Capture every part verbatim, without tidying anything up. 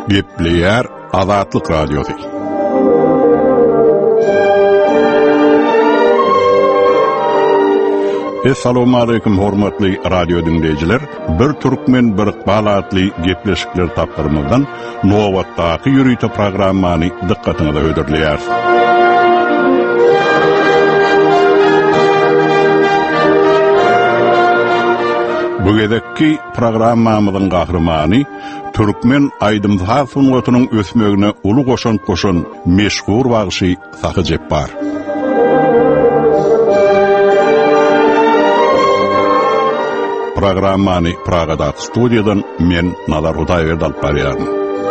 Gepleyer Azatlyk Radiosu. Assalamu alaykum hormatly radio dinleyijiler. Bir Türkmen bir Balatly gepleşikler tapdyrmazdan Nowatdaky ýürüýte programmany dikkatiňize öýdürleýär. Bu gedekki programmamyzyň gahrymany Türkmen aýdymsal sungatynyň ösmegine uly goşan goşan meşhur wagşy Sahy Jepbar. Programmany Pragada studiýadan men Nazar Hudaýberdi alyp barýarym.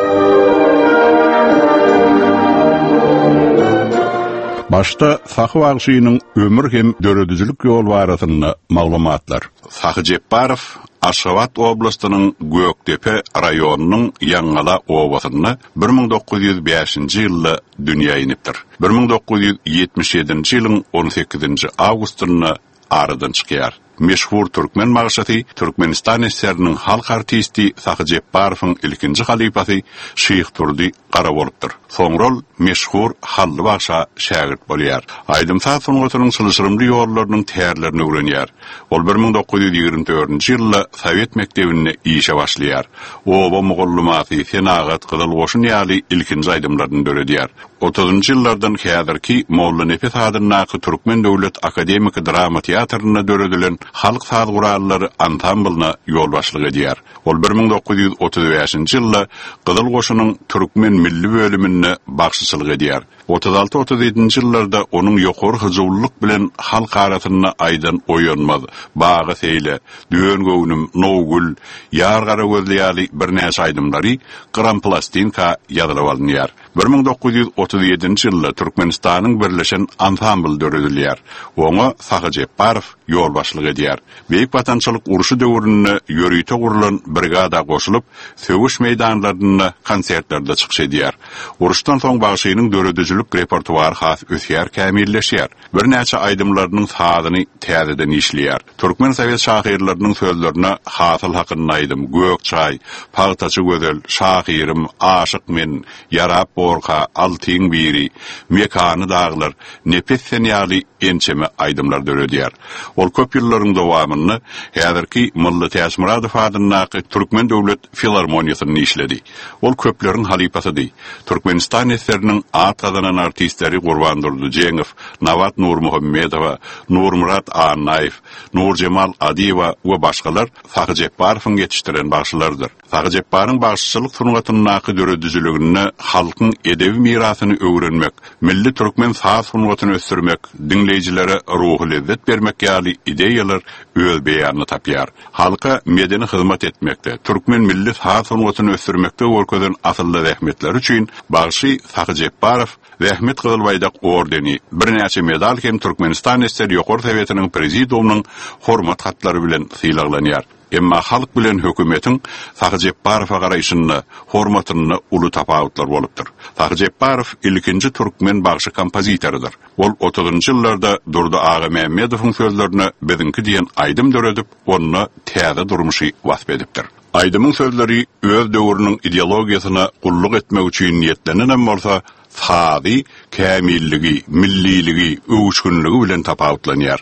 Başta Sahy wagşynyň ömür hem döredüjilik ýol barasyna maglumatlar. Sahy Jepbarow Aşgabat oblastynyň Göktepe raýonunyň Ýaňala owasyna bir ming dokuz ýüz beşinji ýylda dünýä inipdir. bir ming dokuz ýüz ýetmiş ýedinji ýylyň on sekizinji awgustyna aradan çykýar. Meşhur Türkmen magşaty Türkmenistan eseriniň halk artisti Sahy Jepbarowyň ilkinji halifasy Şyh Turdy gara bolupdyr. Soňrol meşhur hally bagşa şagirt bolýar. Aýdymsal sungatynyň sylşyrymly ýollarynyň täýerlerini öwrenýär. Ol bir ming dokuz ýüz ýigirme dördünji ýylda Sowet mekdebine işe başlaýar. Oba mugullumaty Senagat Gyzyl Goşun ýaly ilkinji aýdymlaryny döredýär. otuzunji ýyllardan häzirki Molla Nefes adynyň Türkmen Döwlet Akademik Drama Teatryna döredilen halk saz gurallary ansamblına ýol başlyk edýär. Ol bir ming dokuz ýüz otuz beşinji ýylda Gyzyl Goşunyň Türkmen milli bölümine bagşyçylyk edýär. otuz alty otuz ýedinji ýyllarda onuň ýokary hyjywlyk bilen halk arasyna aýdan oýanmaz. Baga seýle, düýen göwnüm, nowgul, ýar gara gözli ýaly bir näçe aýdymlary Gran Plastinka ýadyryp alynýar. bir ming dokuz ýüz otuz ýedinji ýylda Türkmenistanyň birleşen ansambl döredilýär. Oňa Sahy Jepbarow ýol başlyk edýär. Beýik watançylyk uruşy döwründe ýörüýte gurulan brigada goşulyp, söwüş meýdanlaryna konsertlerde çykyş edýär. Uruşdan soň bagşynyň döredüjilik repertuary has ösýär, kämilleşýär. Bir näçe aýdymlarynyň sazyny täzeden işleýär. Türkmen sowet şahyrlarynyň sözlerine hasyl hakyny aýdym, Gökçay, Paltaçy gözel, şahyrim, aşyk men, yarap borka, altyň biri, mekany daglar, nepes sen ýaly ençeme aýdymlar döredýär. Ol köp ýyllaryň dowamyny häzirki Molla Täşmuradow adynyň Türkmen Döwlet Filharmoniýasyny işledi. Ol köpleriň halifasy. Türkmenistan eseriniň at kazanan artistleri Gurban Durdujeňow, Nawat Nurmuhammedowa, Nurmurat Anaýew, Nurjemal Adiýewa we başgalar Sahy Jepbarowyň ýetişdiren bagşylardyr. Sahy Jepbarowyň bagşyçylyk sungatynyň döredüjiligini halkyň edebi mirasyny öwrenmek, milli türkmen saz sunugatyny ösdürmek, dinleýijilere ruhy lezzet bermek ýaly ideýalar öz beýanyny tapýar. Halka medeni hyzmat etmekde, türkmen milli saz sunugatyny ösdürmekde görkezden asylly rahmetler üçin bagşy Sahy Jepbarow Rahmet Kızılbaydak ordeni, bir näçe medal hem Türkmenistan eseri ýokary sowetiniň prezidiumynyň hormat hatlary bilen syýlanýar. Emma halk bilen hökümetiň Sahy Jepbarowa garaýşyny, hormatyny uly tapawutlar bolupdyr. Sahy Jepbarow ilkinji türkmen bagşy kompozitoridir. Ol otuzunji ýyllarda Durdy Ağa Mämmedowyň sözlerini biziňki diýen aýdym döredip, onu täze durmuşy wasp edipdir. Aýdymyň sözleri öz döwrüniň ideologiýasyna gulluk etmek üçin niýetlenen bolsa, sazy, kämilligi, milliligi, öwüşkünligi bilen tapawutlanýar.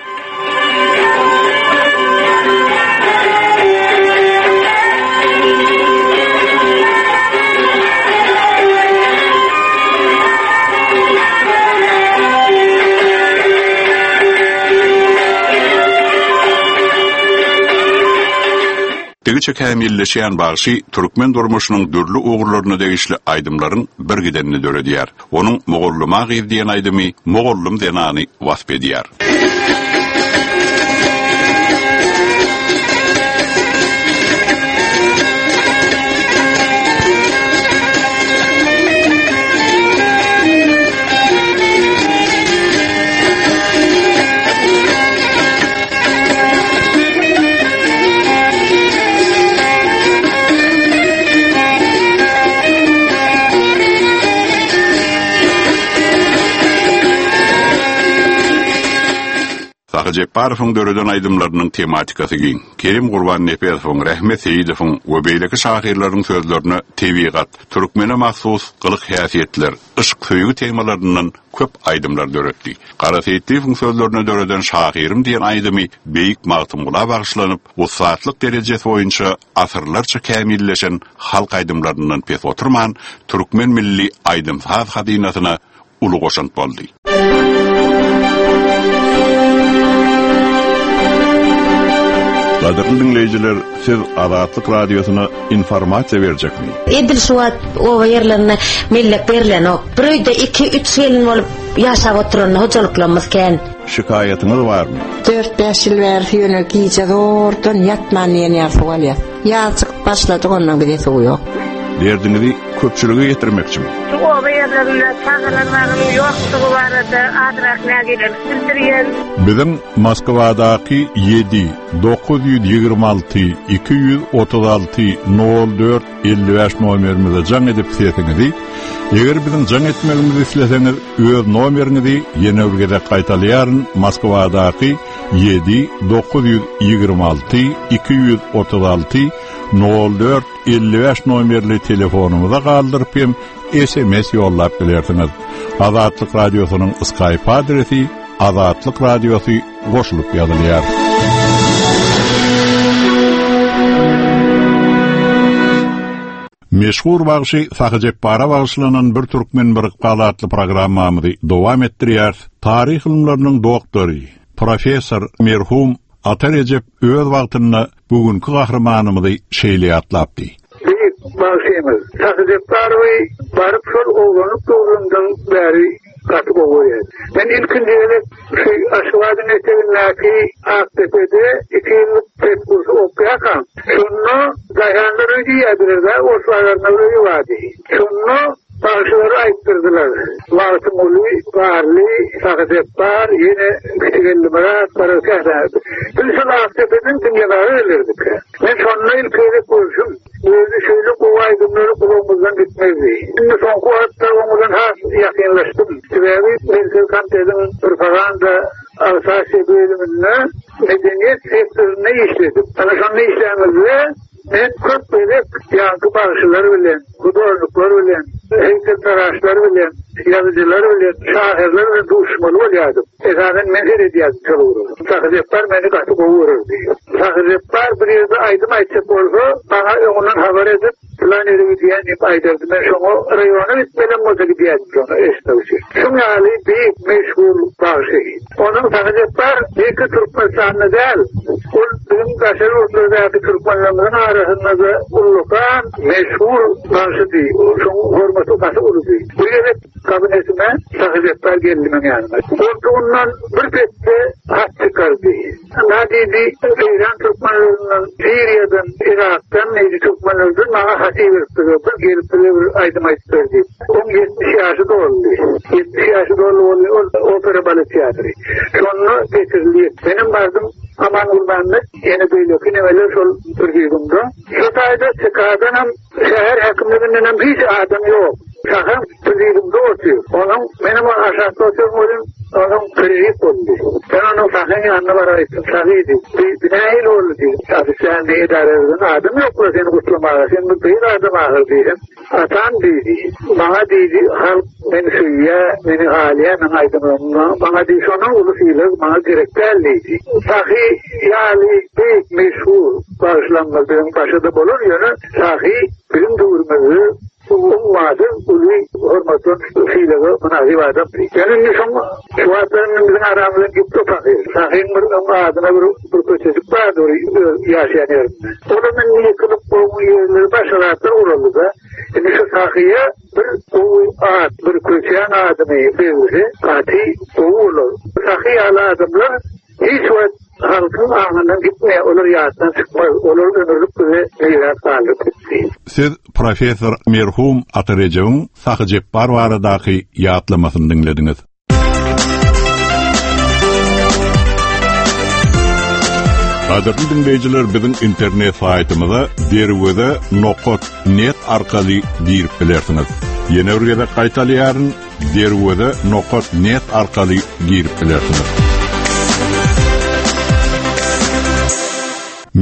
Tegiçe kämilleşýän bagşy türkmen durmuşynyň dürli ugurlaryna degişli aýdymlaryň bir gidenini döredýär. Onuň Mogolluma diýen aýdymy Mogollum denany wasp edýär. Jebbarowyň döreden aýdymlarynyň tematikasy giň. Kerim Gurban Nepezowyň, Rahmet Seyidowyň we beýleki şahyrlaryň sözlerini tebigat, türkmene mahsus gylyk häsiýetler, ışık söýgü temalaryndan köp aýdymlar döretdi. Gara Seyitliýewiň sözlerine döreden şahyrim diýen aýdymy beýik magtymyla bagşlanyp, wusatlyk derejesi boýunça asyrlarça kämilleşen halk aýdymlaryndan pes oturman, türkmen milli aýdymsaz hadynasyna uly goşant boldy. Qadirli dinleyiciler, siz Azatlyk Radiosyna informasiýa berjekmi? Edil Suat o yerlerine millek berilen o. Biröýde iki üç gelin bolup ýaşap oturan hojalyklymyz ken. Şikayetyňyz barmy? dört beş ýyl bäri ýöne giýje zordan ýatman ýene ýaşap. Ýaşyk başlady ondan bir ýesu ýok. Derdinizi köpçülüge getirmekçimi? O yerlerine çağıranlarım yoksuğu barada adrak nägeler sildirýän. Bizim Moskwadaky yedi dokuz yüz ýygrima alty iki yüz otuz alty nol dört elli beş nomerimize jaň edip seýetiňizi, eger bizim jaň etmegimizi isleseňiz, öz nomeriňizi ýene urgede gaýtalýaryn. Moskwadaky yedi dokuz yüz ýygrima alty iki yüz otuz alty nol dört elli beş nomerli telefonumuza galdyryp hem S M S ýollap bilersiňiz. Azatlyk Radiosynyň Skype adresi Azatlyk Radiosy goşulyp ýazylýar. Meşhur bagşy Sahy Jebbara bagşlanan bir türkmen bir galatly programmamyzy dowam etdirýär. Taryh ilmläriniň doktory, professor merhum Ata Recep öz wagtyna bugünkü gahramanymyzy şeýle atlapdy. Bağışıyımız. Sakıcıkları'yı barıp şol oğlanıp doğrundan beri katıp oluyor. Ben ilkinci şey aşıladın eteğindeki Aktepe'de iki yıllık pet kursu okuyakam. Şunu dayanları diyebilirler, ortalarına öyle vardı. Şunu bağışları ayıttırdılar. Vaatım ulu, varlı, Sakıcıklar, yine küçükellimeler, parasıyla. Biz şu Aktepe'nin dünyaları ölürdük. Ben şununla ilkeyle kurşum. Böyle şöyle bu aydınları kulağımızdan gitmezdi. Şimdi son kuatta omuzdan has yakınlaştım. Sebebi Melkel Kante'nin propaganda asasi bölümünde medeniyet sektörüne işledim. Sana şununla işlemizde ben çok böyle yankı bağışçıları bilen, kudorluklar bilen, heykeltıraşlar bilen, yazıcılar bilen, şahirler ve düşmanı oluyordum. Esasen men hediyat çalıyorum. Sakıcıklar beni katıp uğururdu. Sakıcıklar bir yerde aydım aytacak olsa bana ondan haber edip plan yere gidiyen ip aydırdı. Ben şunu rayona bitmeden moza gidiyen şunu eştavuşu. Şunyalı büyük meşhur bağışıydı. Onun Sakıcıklar büyük Türkmenistan'ı değil, bizim kaşarı ortalığı Türkmenlerin arasında ulukan meşhur bağışıydı. Şunu hormatı kası uludu. Bu yere kabinetime Sakıcıklar geldi men yanıma. Ondan bir pette hat çıkardı. Nadidi İran Türkmenlerinden, Suriye'den, Irak'tan, neydi Türkmenlerden bana hati verip duruyordu. Gelip bir aydım ayıttırdı. on yetmiş yaşı da oldu. yetmiş yaşı da oldu. Opera balet tiyatri. Sonra getirildi. Benim vardım aman urbanlık. Yeni böyle kinemeler sol Türkiye'de. Şu tayda çıkardan şehir hakimlerinden hiç adam yok. Şahım Türkiye'de oturuyor. Onun benim aşağıda oturuyorum. Onun kırık oldu. Ben onun sahneyi anlamadım. Sahiydi. Binayil oldu. Tabi sen de idare edin. Adım yok mu seni kutlamaya? Sen bir adım ağır diyeyim. Atan dedi. Bana dedi. Halk beni suyya, beni haliye, beni aydınlanma. Bana dedi. Sonra ulusuyla bana direktel dedi. Sahi yani büyük meşhur bağışlanmadığın başında bulur yönü. Sahi bizim durumuzu ummadı, ulu hormatın fiileri münazib adam. Yani nişan şuatlarının bizim aramızın gitti fakir. Sahin bir adına bir çocuk vardı yaşayan yerinde. Onun niye kılıp boğumu yerleri başarattır uğralı da. Yani şu sahiye bir ad, bir köşeyen adımı verirse kati oğulur. Sahiye ala adımlar hiç vakit halkın ağından gitmeye olur, yağdan çıkmaz, olur ömürlük bize meyrat sağlık etti. Siz Professor merhum Ata Recep'in Sahy Jebbar baradaky ýatlamasyny dinlediňiz. Qadirli dinleyijiler, bizim internet saytymyza derwede nokta net arkaly girip bilersiňiz. Ýene urgede gaýtalýaryn derwede nokta net arkaly girip bilersiňiz.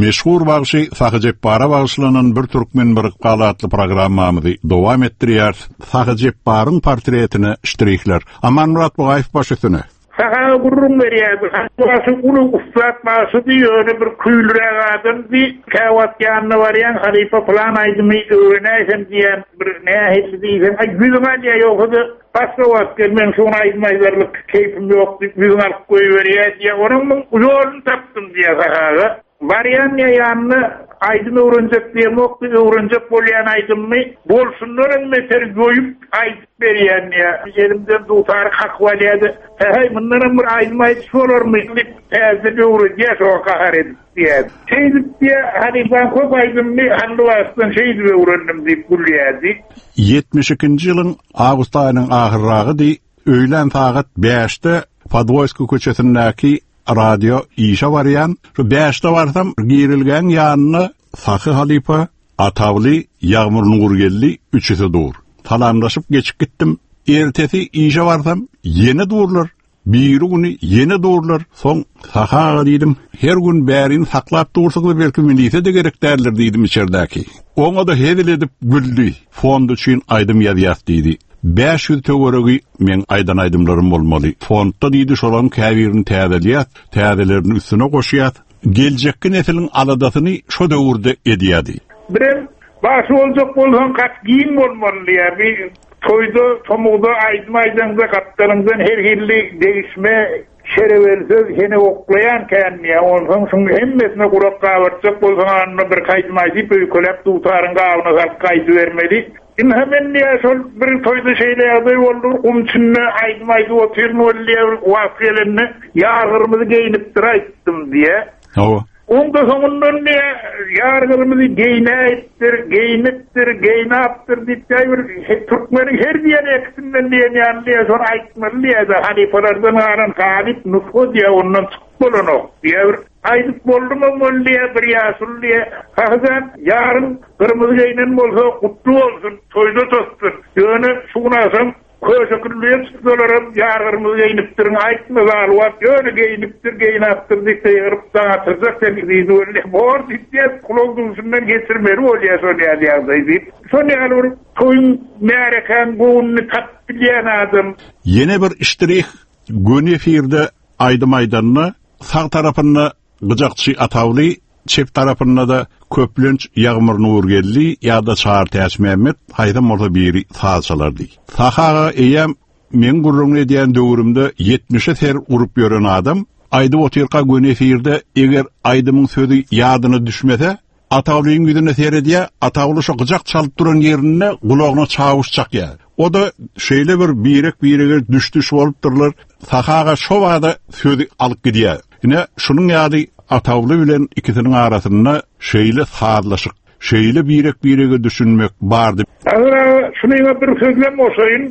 Meşhur bagşy Sahyjep Bara bagşylanan bir türkmen bir galatly programmamyzy dowam etdirýär. Sahyjep Baryň portretini iştirikler. Aman Murat Bugaýew başysyny. Saha gurrun berýärdi. Haýsy ulu ustad başy diýär bir küýlürä adam bir kawat ýanyna barýan halifa plan aýdymy öwrenäýsem diýen bir nähili diýen. Ay güýüňe diýär ýokdy. Başga wagt men şonu aýdmaýlarlyk keyfim ýok diýip güýüňe alyp goýberýär diýär. Onuň ýolunu tapdym diýär sahaga. Barýan ýanyna aýdym öwrenjek diýen okdy öwrenjek bolýan aýdymmy bolsunlar meter goýup aýdyp berýän ýa. Elimden dutar hak walýady. Hey, bunların bir aydınmayı sorarmışlık tezde öğreneceğiz o kahar edip diye. Şeydik diye hani ben çok aydınlı hanlı vasıtan şeydi öğrendim deyip bulyadi. yetmiş ikinci yılın Ağustos ayının ahırrağı di öğlen saat beşte Podvoyski köçesindeki radyo işe varyan. Şu beşte varsam girilgen yanına Sakı Halipa, Atavli, Yağmur Nurgelli üçüsü dur. Talamlaşıp geçip gittim. Ertesi işe varsam yeni durlar. Bir günü yeni durlar. Son sahağa dedim. Her gün bärin saklap dursak belki milise de gerek derler dedim içerideki. Ona da hedil edip güldü. Fondu için aydım yazıyat dedi. beş yüz töweregi men aydan aydımlarım bolmaly. Fondda dedi şolan käbirini täzelýät, täzelerini üstüne goşýat. Geljekki neslin aladasyny şo döwürde edýärdi. Birem başı oljak bolsan kat giyin bolmaly ýa. Bir toyda, tomuda aydym-aydymda kaptarymdan her hilli değişme şerevelsiz hene oklayan känniä. Onsoň şuň hemmesine gurak gabartjak bolsaň anyna bir kaýtmaýdy pöýkelep tutaryn gabyna salyp gaýdy bermeli. Im hemen diye şol bir toyda şeyle ýagdaý boldy. Umçunna aýdym-aýdy oturyn bolýar, wagtlaryny ýargyrmyzy geyinipdir aýtdym diye. Hawa. Onda sonundan ne yargılımızı geyneyiptir, geyniptir, geynaptır diýip bir Türkmenin her diýen eksininden diýen ýanly son aýtmaly diýär. Halifalardan aran galip nufuz diýär ondan çykyp bolanok diýär. Aýdyp boldymy boldy bir ýaşul diýär. Hazat yarın gyrmyzy geynen bolsa gutlu bolsun, toýda tostun. Ýöne şuňasam köşekliýe çıkdylarym ýargyrmyzy geýnipdirin aýtmy galwat ýöne geýnipdir geýnapdyr diýip ýyryp dagatyrjak sen diýdi bor diýip kulagdyňdan geçirmeli bolýar şonýa diýdi. Şonýa olur toýun märekan goňuny tapdylýan adam. Ýene bir iştirih gün efirde aýdym aýdanny sağ tarapyny Gyjakçy Atavly, çep tarapynda da Köplenç Yağmur Nurgelli ýa-da Çağır Täç Mehmet haýdam orta biri saçalardy. Sahaga eýem men gurrun edýän döwrümde yetmişe ter urup ýören adam aýdy otirka gün efirde eger aýdymyň sözi ýadyna düşmese Atavlyň ýüzüne seredýär, Atavly şo gyjak çalyp duran ýerine gulagyna çawuş çakýar. O da şeýle bir birek birege düşdüş bolupdyrlar. Sahaga şo wagda sözi alyp gidýär. Ine şunun ýady Atavly bilen ikisiniň arasynda şeýle saadlaşyk, şeýle birek birege düşünmek bardy. Agara şunyňa bir sözlem bolsaýyn,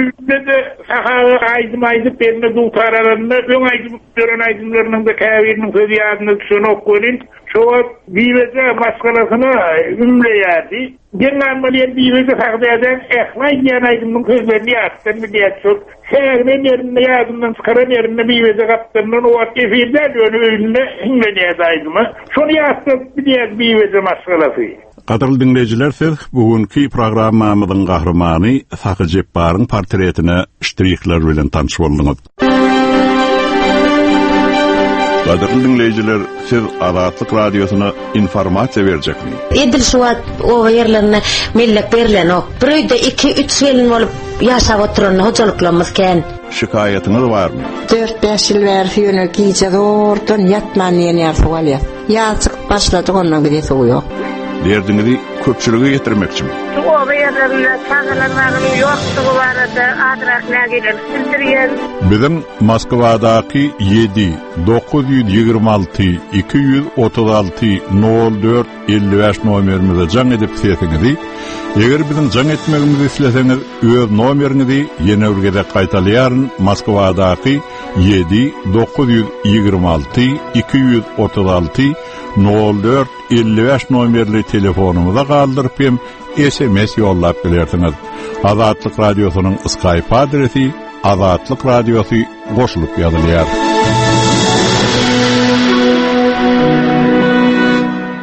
de sahaga aýdym-aýdyp benne dutarlarynda öň aýdyp gören aýdymlarynyň da käbiriniň sözi ýadyna düşen okgonin, şowa biweze başgalasyna ümleýärdi. Genel maliyet biweze sagdaýdan ähmaý ýan aýdymyň sözlerini ýatdan diýip çok Hermen yerine ýagdymdan çykaran yerine biweze gapdyrdan o wagt efirde öňünde ümleýärdi. Şonu ýatdan diýip biweze masgalasy. Qadarly dinleyijiler, siz bugünkü programmamyzyň gahrymany Sahyjep Baryň portretine iştirikler bilen tanış boldyňyz. Qadarly dinleyijiler, siz Azatlyk radiosyna informasiýa berjekmi? Edil şuwat o ýerlerine millek berilen ok. Birde iki üç gelin bolup ýaşap oturan hojalyklymyz ken. Şikaýatyňyz barmy? dört beş ýyl bäri ýöne giýje zordan ýatman ýene ýarsawalyar. Ýaçyk başlady ondan bir ýetig ýok. Derdiňizi köpçülüge ýetirmekçimi? O ýerlerinde sağlanmagyň ýokdugy barada adrak nägeden bildirýän. Bizim Moskwadaky yedi dokuz yüz ýygrima alty iki yüz otuz alty nol dört elli beş nomerimize jaň edip seýetiňizi, eger bizim jaň etmegimizi isleseňiz, öz nomeriňizi ýene urgede gaýtalýaryn Moskwadaky yedi dokuz yüz ýygrima alty iki yüz otuz alty nol dört elli beş nomerli telefonumuza galdyryp hem S M S ýollap bilersiňiz. Azatlyk radiosynyň Skype adresi Azatlyk radiosu goşulyp ýazylýar.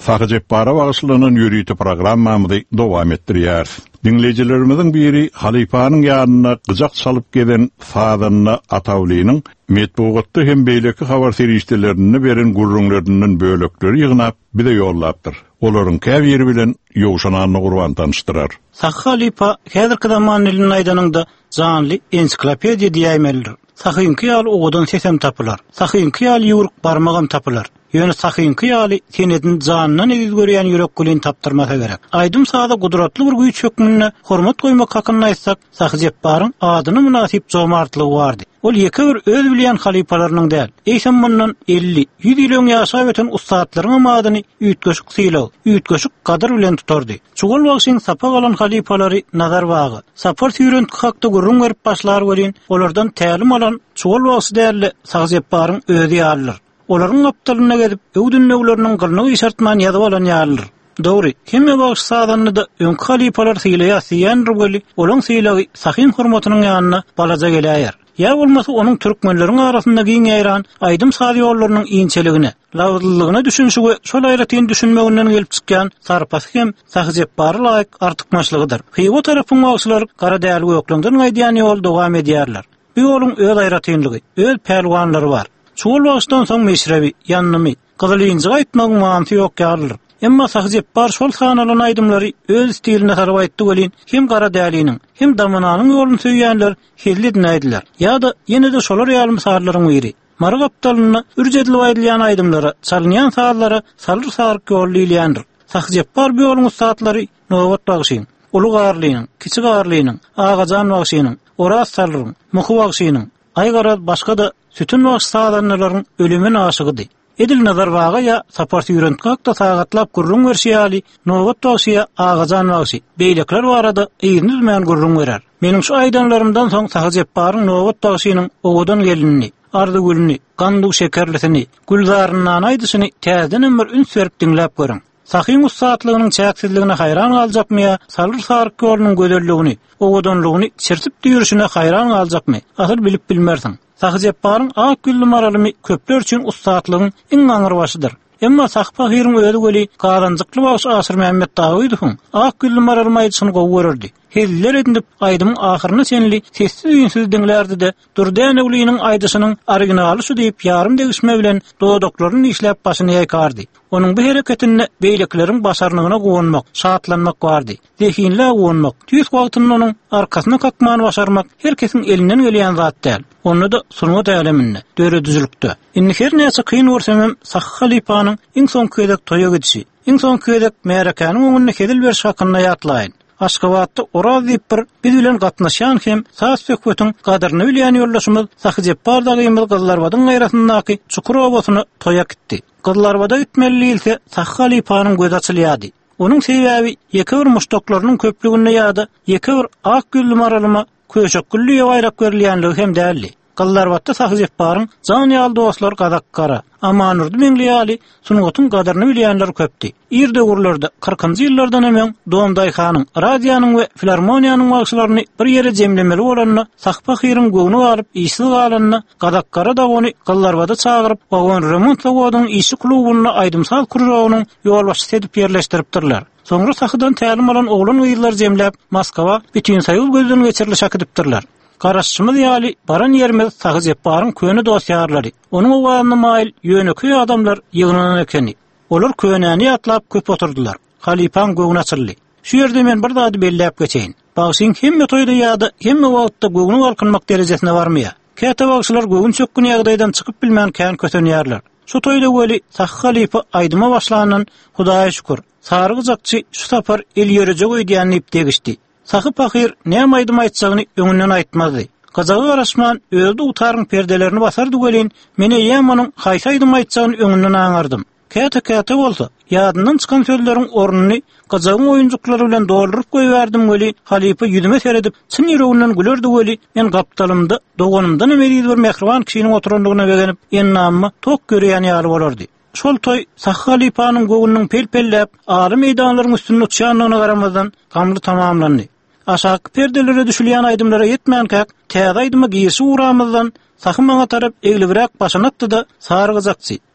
Sahy Jeppara bagışlanan ýürüýti programmamyzy dowam etdirýär. Dinleyijilerimizin biri Halipanyň ýanyna gyjak salyp gelen Fadanyna Atawlynyň metbugatda hem beýleki habar serişdelerini beren gurrunlarynyň bölekleri ýygnap bir de ýollapdyr. Olaryň käbiri bilen ýowşananyny gurban tanışdyrar. Sahy Halipa häzirki zaman ilin aýdanynda zanly ensiklopediýa diýilmelidir. Sahyňky ýaly owadan sesem tapylar. Sahyňky ýaly ýuruk barmagam tapylar. Ýöne sahyňky ýaly senedin zanyndan egiz görýän ýürek gülin tapdyrmasa gerek. Aýdym sada gudratly bir güýç hökmüne hormat goýmak hakyny aýtsak, Sahy Jepparyň adyny münasip jomartlygy bardy. Ol ýeke bir öz bilýän halipalarynyň däl. Eýsem mundan elli ýüz ýyl ýaşap öten ustadlaryň adyny üýtgeşik sylaw, üýtgeşik gadyr bilen tutardy. Çugal wagtyň sapa galan halipalary nazar bagy. Sapar süýrenki hakda gurrun berip başlar welin, olardan tälim alan çugal wagty däli Sahy Jepparyň özi ýalylar. Olaryň aptalyna gelip öwdünlegleriniň gyrnygy işartman ýazyp alan ýalylar. Dogry, kemme bagyş sadanny da öňki halipalar sylaýar syýan rugly, olaň sylagy Sahyň hormatynyň ýanyna balaja gelýär. Ya bolmasa onun türkmenleriň arasynda giň ýaýran aýdym sady ýollarynyň iňçeligine, lawdlygyna düşünşige, şol aýratyn düşünmeginden gelip çykýan sarpasy hem Sahy Jeppary laýyk artykmaçlygydyr. Hyýwa tarapyň wagşylar gara däl gökleňden gaýdýan ýol dowam edýärler. Bu ýoluň öz aýratynlygy, öz pelwanlary bar. Çuval wagtdan soň meşrebi, ýanymy, gyzylyňjy aýtmagyň manty ýok ýalyr. Emma Sahy Jeppar şol sanalan aýdymlary öz stiline sarap aýtdy welin, hem gara däliniň, hem damanynyň ýoluny söýýänler hezli dinäýdiler. Ýa-da ýene de şolar ýalym sarlaryň biri. Marag aptalyny ürjedli aýdylýan aýdymlara, çalynýan sarlara salyr saryk ýolly Sahy Jeppar bu ýoluň ustadlary nowat bagşyň, uly garlynyň, kiçik garlynyň, agajan bagşynyň, oras salyryň, muhy bagşynyň, aýgara başga da sütün wagt sadanlaryň ölümine aşygydy. Edil nazar baga ya sapart ýürentkäkde sagatlap gurrun berşýäli, nowat bagşya agajan bagşy. Beýlekler barada ýygyny men gurrun berer. Meniň şu aýdanlarymdan soň Sahy Jepparyň nowat bagşynyň owadan gelinini, ardy gülni, gandyk şekerlisini, güldaryndan aýdysyny täzeden bir üns berip dinläp görüň. Sahyň ustadlygynyň çäksizligine haýran galjakmy, salyr saryk ýolunyň gözelligini, owadanlygyny çirtip ýürüşine haýran galjakmy? Asyl bilip bilmersiň. Sahy Jepparyň ak güllü maralymy köpler üçin ustadlygyň iň aňyr başydyr. Emma Sahy Pahyryň özi geli gadanjykly bagyş Asyr Mämmed Dawydyň ak güllü maralymy aýdysyny gowurdy. Hezler edinip aýdymyň ahyryny senli sessiz üýünsiz dinlerdi de Durdan Ewliýanyň aýdysynyň originaly şu diýip ýarym degişme bilen dodoklaryny işläp başyny ýaýkardy. Onuň bu hereketinde beýlekleriň başarlygyna gowunmak, şatlanmak bardy. Zehinle gowunmak, tüýs wagtyny onuň arkasyna kakmany başarmak her kesiň elinden gelýän zat däl. Onu da sunma täliminde, döredüzlükde. Inni her näçe kyn bolsam Sahy Halipanyň iň soňky edek toýa gidişi, iň soňky edek märekanyň öňüne kedil beriş hakyna ýatlaýyn. Aşgabatda oraz diýip bir biz bilen gatnaşan hem saýsbekwetin gadyryny bilýän ýoldaşymyz Sahy Jeppar da gymyl Gyllarbadyň gaýrasyndaky çukur owasyny toýa gitdi. Gyllarбада gitmeli ise Sahy Halipanyň göz açylýady. Onuň sebäbi ýeke bir muştoklarynyň köpliginde ýa-da ýeke bir ak güllü maralyma köşek güllü ýaýrak berilýänligi hem däldi. Gyllarbatda Sahy Jepparyň jan ýaly dostlar gadakkara, amanurdy meňli ýaly sunugatyň gadaryny bilýänler köpdi. Ýerde gurlarda kırkıncı ýyllardan hemen Doğumdaýhanyň, radiýanyň we filarmoniýanyň wagşylaryny bir ýere jemlemeli bolanyna Sahy Pahyryň göwüni alyp işsiz galanyna gadakkara da ony Gyllarбада çagyryp owan remontlawadyň işi klubyna aýdymsal kurjawnyň ýolbaşçysy edip ýerleşdiripdirler. Soňra Sahydan tälim alan oglan we ýyllar jemläp Moskwa bütün saýul gözden geçirli şakydipdirler. Garaşçymyz ýaly baran ýerimiz Sahy Jepparyň köni dosýarlary. Onuň owanyna maýyl ýöneki adamlar ýygnanan ekeni. Olar könäni ýatlap köp oturdular. Halipaň göwüni açyldy. Şu ýerde men bir zady belläp geçeýin. Bagşyň hemme toýda ýa-da hemme wagtda göwüni galkynmak derejesine barmýa. Käte bagşylar göwün çökkün ýagdaýdan çykyp bilmän kän kötenýärler. Şu toýda weli Sahy Halipa aýdyma başlanan Hudaýa şükür. Sarıgy jakçy şu sapar el ýörejek öýdýänini ipdegişdi. Sahy Pahyr näme aýdym aýtsagyny öňünden aýtmazdy. Gazagy garaşman özde utaryň perdelerini basardy gelin, meni ýamanyň haýsy aýdym aýtsagyny öňünden aňardym. Käte-käte bolsa, ýadyndan çykan sözleriň ornuny gazagyň oýunjuklary bilen doldurup goýberdim geli, Halipa ýüzüme seredip, çyn ýüreginden gülerdi geli, men gapdalymda, doganymdan emeli bir mehriban kişiniň oturandygyna begenip, ennammy tok görýän ýaly bolardy. Şol toy Sahy Halipanyň göwünüň pelpellep, aly meýdanlaryň üstünde uçýanlygyna garamazdan gamly tamamlandy. Aşaky perdelere düşülýän aýdymlara ýetmän kak, täze aýdyma giýişi uramazdan Sahy maňa tarap egli birak başynatdy da sarıgy jakçy.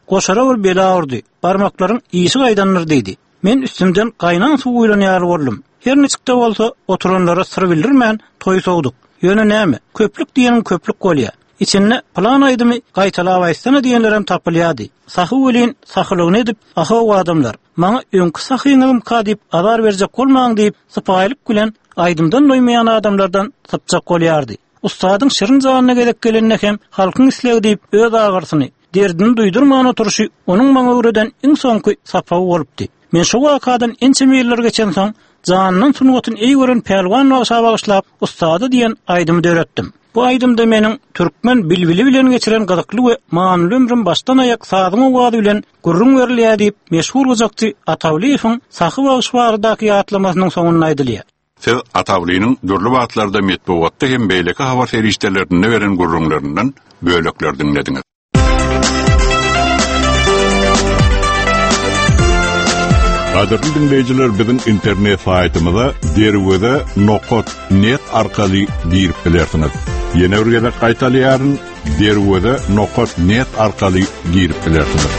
Goşara bir bela urdy. Barmaklaryň ýyşy gaýdanlar diýdi. Men üstümden gaýnan suw uýlanýar boldum. Her niçikde bolsa oturanlara syr bildirmän toý sowduk. Ýöne näme? Köplük diýeniň köplük bolýa. İçinde plan aydymy gaýtalap aýtsana diýenlerem tapylýady. Sahy welin sahylygyny edip, aha o adamlar maňa öňkü sahyňym ka diýip azar berjek bolmaň diýip sypaýlyk bilen aýdymdan doýmaýan adamlardan sypjak bolýardy. Ustadyň şirin janyna gelek gelenne hem halkyň islegi diýip öz agarsyny derdini duýdurman oturuşy onuň maňa öwreden iň soňky sapawy bolupdy. Men şu wakadan ençe meýiller geçen soň janynyň sunwatyn eý gören pelwan wagşa bagyşlap ustada diýen aýdymy döretdim. Bu aýdymda meniň türkmen bilbili bilen geçiren gazakly we maňly ömrüm başdan aýak sadyň owady bilen gurrun berilýär diýip meşhur gazakçy Atawliýewiň Sahy Bagşbardaky ýatlamasynyň soňuna aýdylýar. Siz Atawliýeň dörli wagtlarda metbuatda hem beýleki habar ferişdelerinde beren gurrunlaryndan bölekler dinlediňiz. Qadirli dinleyijiler, bizim internet saytymyza derwede nokta net arkaly girip bilersiňiz. Ýene bir gede gaýtalýaryn derwede nokta net arkaly girip bilersiňiz.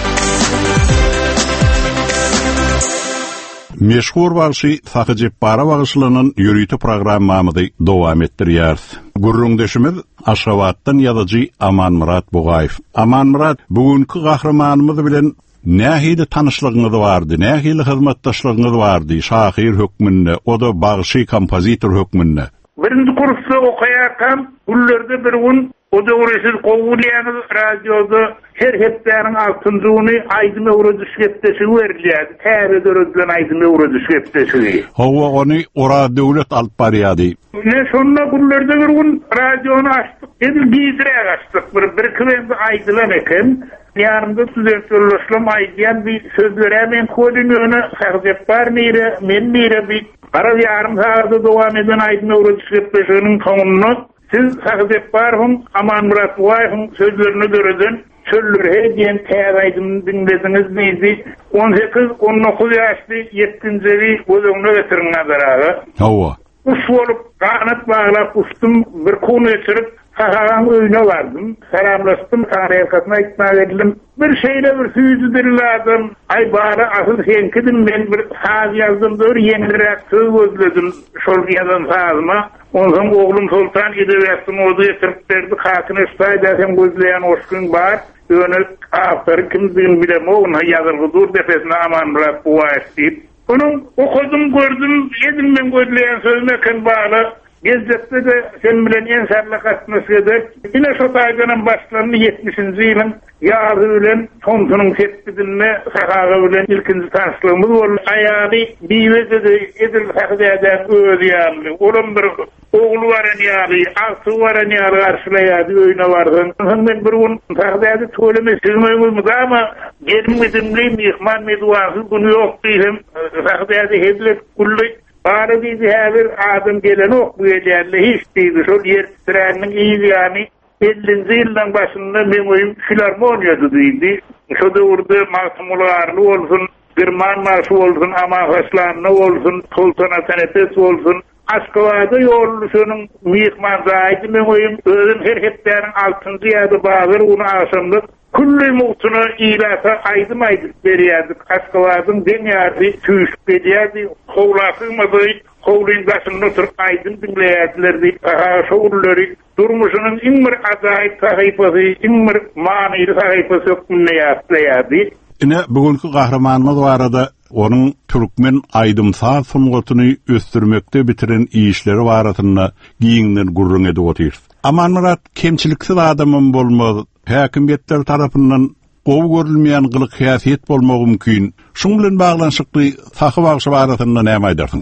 Meşhur bagşy Sahy Jepara bagşylanyň ýörüýti programmamyzy dowam etdirýär. Gurrundeşimiz Aşgabatdan ýazyjy Aman Murat Bugaýew. Aman Murat bugünkü gahramanymyz bilen nähili tanışlygyňyz bardy, nähili hyzmatdaşlygyňyz bardy, şahyr hökmünde, o da bagşy kompozitor hökmünde. Birinci kursda okaýarkam, gullerde bir gün o da ureşil gowulýany radioda her hepdäriň altynjyny aýdymy ura düşgepdesi berilýär. Täze döredilen aýdymy ura düşgepdesi. Hawa ony ora döwlet alyp barýardy. Ne şonda gullerde bir gün radiony açdyk, edil giýdirek açdyk. Bir bir kıvemde aýdylan eken. Yarımda tüzertörlüşlüm aýdýan bir sözlere men koýdum, häzip bar mire, men mire bir ara yarım saatda dowam eden aýdymy ura düşgepdesiniň soňuny siz häzip barhym Aman Murat Bugaýewiň sözlerini göreden çöllür hediyen täze dinlediňiz diýdi. on sekiz on dokuz ýaşly ýettinji gözüňe getiriň nazaraga. Hawa. Uş bolup kanat baglap uçdum, bir konu geçirip Saharan öýüne bardım. Salamlaşdym, tarihkatna ikmal edildim. Bir şeýle bir süýüzü dirildim. Ay bara asyl senkidim, men bir saz ýazdım, bir ýendirek söz gözledim. Şol ýazan sazma. Ondan oglum Sultan edebiyatını oda getirip berdi. Hakyny ispaýda hem gözleýän oşkun bar. Öňe awtor kimdigini bilem, ona ýazylgy dur defesine Aman Murat Bugaýew diýip. Onun okudum, gördüm, yedim men gözleýän sözüne ken bağlı. Gezzetde de sen bilen en sarla katmasıydı. Yine şu tayganın başlarını yetmişinci yılın yağdı bilen Tomsun'un tespitinde Sahaga bilen ilkinci tanışlığımız oldu. Ayağı biwede de edil Sahaga öğüdü yağlı. Onun bir oğlu varen yağlı, altı varen yağlı karşılayadı, öğüne vardın. Ben bir gün Sahaga'da söyleme silmeyimiz ama gelmedimliyim, ihman meduası bunu yok diyeyim. Sahaga'da hedilet kullu. Bari dizi her adam gelen ok bu ederle hiç değil. Şol yer treninin iyi yani ellinci yıldan başında memoyum filarmoniyadu deydi. Şu da orada masumlarlı olsun, Gırman marşı olsun, Amafaslanlı olsun, Sultanat Nefes olsun. Aşkavada yollusunun mihmanzaydı memoyum özüm her heplerin altıncı yadı bağır onu aşımdık. Kullu muhtunu ilata aydım aydım beriyardık. Aşkavadın denyardı, tüyüşüp beriyardı. Kovlasılmadı, kovluyun başında oturup aydım dinleyardılardı. Şoğulları durmuşunun inmir azayip sahipası, inmir maniyli sahipası yok dinleyardılardı. Ine bugünkü kahramanımız var arada onun Türkmen aydımsal sungatını östürmekte bitiren işleri var arasında giyinler gurrun edip oturur. Aman Murat kemçiliksiz adamın bolmaz, hakimiyetler tarafından gow görülmeýän gylyk häsiýet bolmagy mümkin. Şuň bilen baglanşykly Sahy Bagşbardatyna näme aýdarsyň?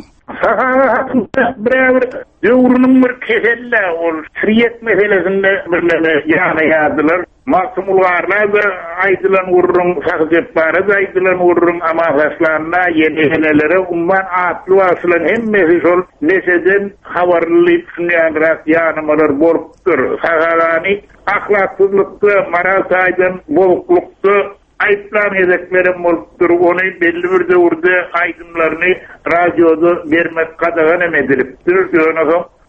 Biraber döwrüniň bir keselle ol, şeriýet meselesinde birleme ýany ýazdylar. Masumlarlar da aýdylan urrun Sahyjepara da aýdylan urrun Amafaslanna ýene-ýenelere umman atly aslan hemmesi şol neseden habarlyp şunýanrak ýanymalar bolupdyr. Sahalany ahlaksızlykda, maral taýdan boluklukda ayıplan edeklerim bolupdyr. Ony belli bir döwürde aýdymlaryny radioda bermek kadagan edilipdir. Ýöne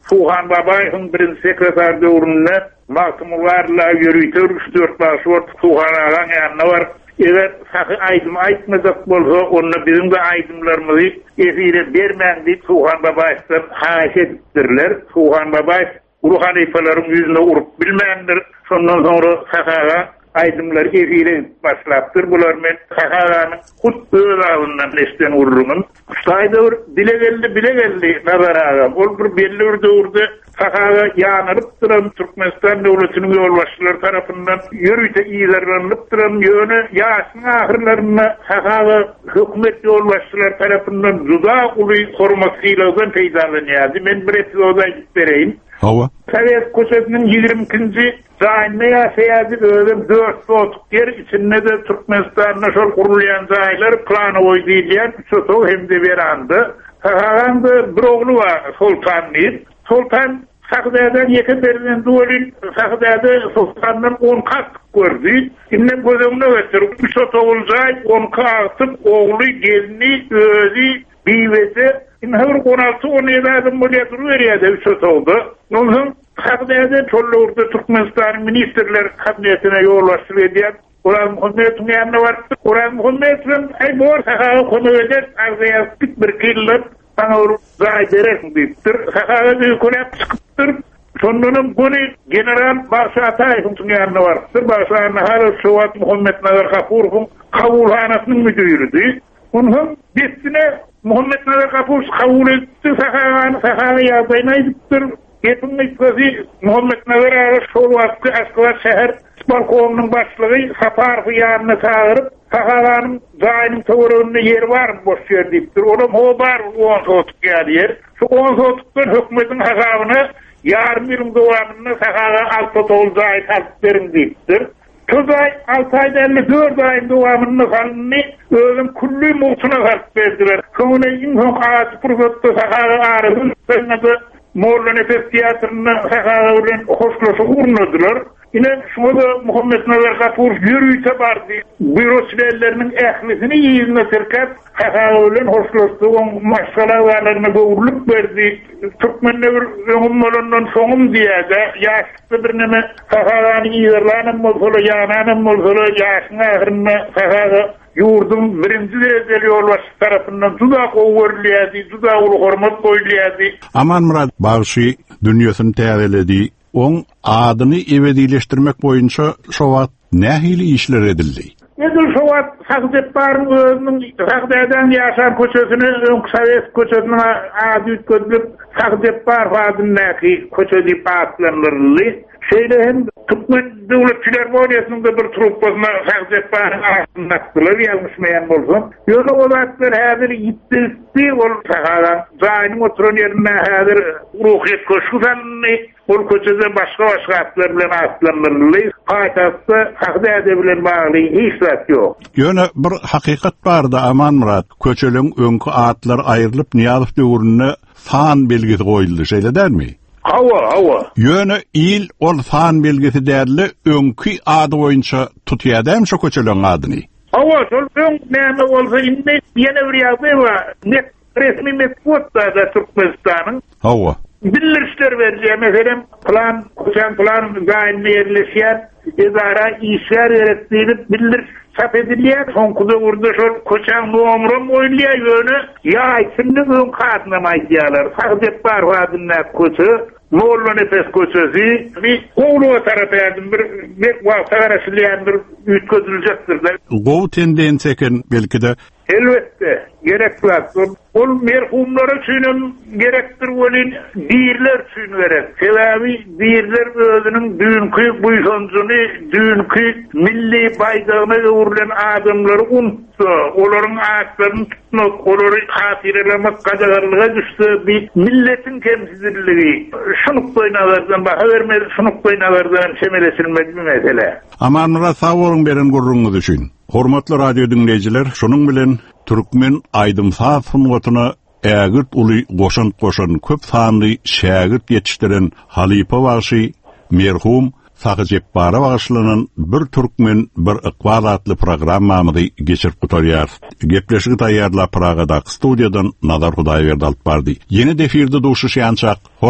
Suhan Babay'ın birinci sekreter döwründe mahkumlarla yürüytür üç dört baş ort Suhan ağan yanına var. Evet, sakı aydım aytmasak bolsa, onunla bizim de aydımlarımızı efire bermen deyip Suhan Babay'dan haş ettirler. Suhan Babay, Ulu Hanifelerin yüzüne urup bilmeyendir. Sondan sonra sakağa aydımları efire başlattır. Bular men sakağanın kut öz ağından eşten ururumun. Sayda bile geldi, bile geldi nazar ağam. Ol bir belli urdu urdu. Sakağa yanırıp duran Türkmenistan devletinin yolbaşçıları tarafından yürüyte iyilerlenip duran yönü yaşın ahırlarına sakağa hükümet yolbaşçıları tarafından juda uluy korumasıyla uzun peydalanıydı. Men bir epizoda gitbereyim. Hava. Sovet Koçetinin yigirmi ikinci zayinne yaşayadı ödüm dört sotuk yer içinde de Türkmenistan'da şol kurulayan zayinler planı oydaylayan çoğu hem de verandı. Sakağan'da bir oğlu var Sultan'ın. Sultan Sakıda'dan yeke berinden duolin Sakıda'da Sultan'dan on kat gördü. İnden gözümüne götürüp üç otogulcay on katıp oğlu gelini özü bivesi İnhar on altı on yedi adım buraya duruveriyade üç otogdu. Ondan Sakıda'da çoğulu orada Türkmenistan ministerler kabinetine yollaştır ediyen Kur'an Muhammed'in yanına vardı. Kur'an Muhammed'in ay bu sakağı konu eder arzaya bir kıllar bana o zay derek deyiptir. Sakağı büyüküne çıkıptır. Sonunun bunu General Barsa Atay'ın yanına vardır. Barsa Atay'ın Şuvat Muhammed Nazar Kapur'un kavulhanasının müdürüydü. Onun destine Muhammed Nazar Kapur kavul etti. Sakağını sakağı yazayına ediptir. Yetin itkisi Muhammed Nazar Ağır şol vakti Askılar şehir Balkonunun başlığı Saparfı yanına çağırıp Sakağanın zayinin tavırında yer var mı boş yer deyiptir. Onun o var on sotuk geldi yer. Şu on sotuktan hükümetin hesabını yarım yılın devamını Sakağan altı tol zayit altı deyiptir. Şu zay altı ayda elli dört ayın devamını kalını özüm kulli multuna kalp verdiler. Şunu insan ağaç fırsattı Sakağan ağrısın. Sennede Morla Nefes Tiyatrı'nın Sakağan'ın hoşlası urnadılar. Yine şunu da Muhammed Nazar Kapur yürüyte vardı. Büro silahlarının ehlisini yiyizine sirkat Sakağan'ın hoşlası on maşgalalarına doğruluk verdi. Türkmenle bir ömümmalından sonum diye de yaşlı birine Sakağan'ı iyirlanım molsulu, yananım molsulu, yaşın ahırına Sakağan'ı yurdun birinci dereceli yolbaşı tarafından dudak overliyadi, dudak ulu hormat koyliyadi. Aman Murat Bağışı dünyasını təveledi, on adını evedileştirmek boyunca şovat nehili işler edildi? Nedir şovat Sakıdetbar'ın özünün Sakıdet'den yaşar koçosunu Sovet koçosuna adı ütközülüp Sakıdetbar adındaki koço deyip atlanırlı. Şeyde hem Türkmen devletçiler boyasında bir truppasına Sakıdetbar'ın atlanaktılar yazmışmayan olsun. Yolu olatlar hazır yittirdi ol Sakıdet'den zayinin oturan yerine hazır ruhiyet koşkusanını ol koçoda başka başka atlar bilen atlanırlı. Kaytası Sakıdet'e bilen bağlı hiç zat yok. Yöne bir hakikat barda Aman Murat, köçölün önkü atlar ayrılıp Niyazov döwrüne fan belgisi koyuldu, şeyle der mi? Hava, hava. Yöne il ol fan belgisi derli önkü adı boyunca tutuyadayım şu köçölün adını. Hava, sol ön neyme olsa indi yine bir yazı var. Net resmi metbut da Türkmenistan'ın. Hava. Bilirişler vereceğim efendim. Plan, koçan plan gayinle yerleşen idara işler öğrettiğini bilir çap ediliyor. Sonkuda burada şol koçan numaram oynuyor yönü. Ya şimdi ön kadına maydiyalar. Sakıdetbar vadinler koçu. Morla Nefes koçosu. Bir oğlu tarafı yardım bir bir vakta karşılayan bir ütközülecektir de. Gov tendenseken belki de elbette gerek var. Ol merhumlara sünüm gerektir olin dirler sün verek. Sebebi dirler özünün dünkü buysoncunu, dünkü milli baydağına uğrulan adamları unuttu. Onların ağaçlarını tutmak, onları hatırlamak kadarlığa düştü bir milletin temsilciliği. Şunuk boynalardan baka vermedi, şunuk boynalardan çemelesilmedi bir mesele. Aman Murat sağ olun berin gurrunu düşün. Hormatly radio dinleyiciler, şunun bilen Türkmen aydımsaz sungatına ägirt uly goşan goşan köp sanly şägirt yetiştiren Halipa Bağışı merhum Sakıdetbar'a bağışlanan bir Türkmen bir ıkbal adlı programmamyzy geçirip gutarýar. Gepleşigi taýýarlap Pragada studiýadan Nazar Hudaýberdi alyp bardy. Yeni defirde duşuşýançak, hoş,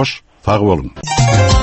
Sag bolun.